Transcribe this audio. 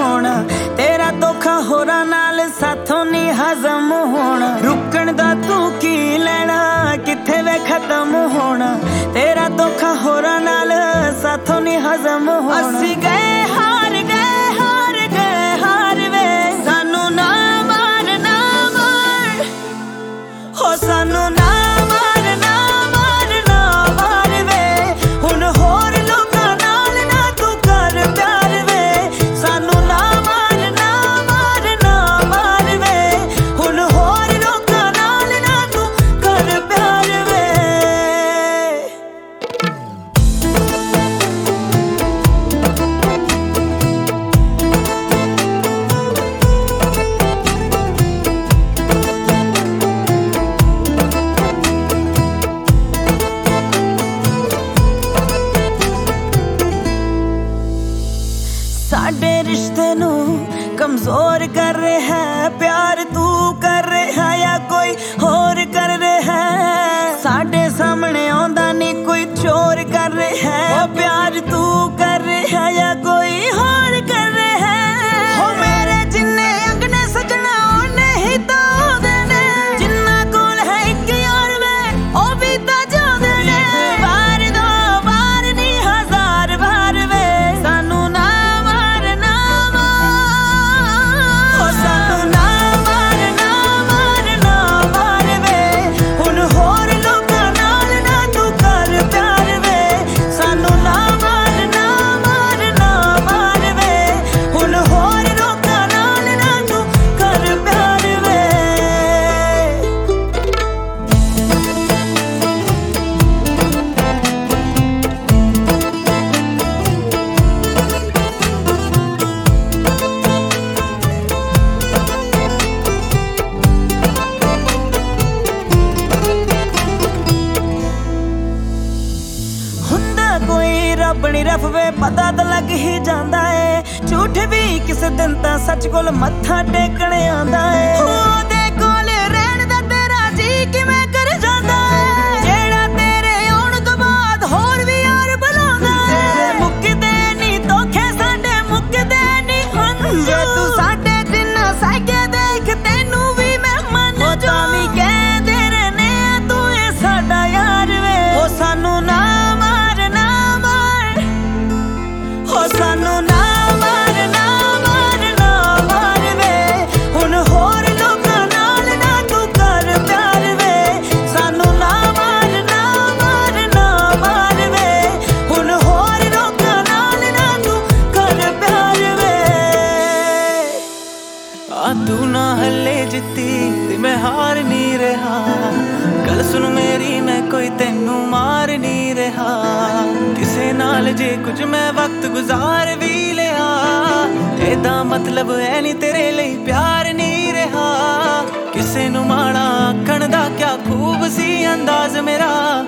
होना। तेरा धोखा होरां नाल साथों नहीं हजम होना। रुकण दा तू की लेना किथे वे खत्म होना। तेरा धोखा होरां नाल साथों नहीं हजम होना। असी गए हार गए हार गए हार वे सानू ना मार हो सानू ना साडे रिश्ते नू कमजोर कर रहे है प्यार तू कर रहे है या कोई होर कर रहे है। साडे सामने आंदा नहीं कोई चोर कर रहे है। प्यार तू कर रहे है या कोई होर कर रहे है। हो मेरे जिन्ने अगने सजना ओने ही तो देने जिन्ना कोल है एक यार वे ओ भी तो जो देने। बार दो बार नहीं हजार बार वे सानू ना कोई रब नहीं रफवे पता तो लग ही जाता है। झूठ भी किसी दिन ता सच कोल मत्था टेकने आंदा है। ओदे कोल रहन दा तेरा जी किवें कर जांदा है। जेड़ा तेरे आउण तो बाद होर भी यार बुलांदा है। मुक्कदे नहीं धोखे साडे मुक्कदे नहीं हंझू। जे तू साडे दिन सागे देख तैनू भी मैं मन जो भी कह दे रहने तू ए साडा यार वे। ओ सानू ना सानू ना मार वे हुण होर लोकां नाल ना तू कर प्यार वे। सानू ना मार वे हुण होर लोकां नाल ना तू कर प्यार वे। तू ना हले जित्ती ते मैं हार नहीं रहा। गल सुन मेरी मैं कोई तेनू मार नहीं रहा। किसे नाल जे कुछ मैं वक्त गुजार भी लिया एदा मतलब है नहीं तेरे लिए प्यार नहीं रहा। किसे नू माड़ा आखण दा क्या खूब सी अंदाज मेरा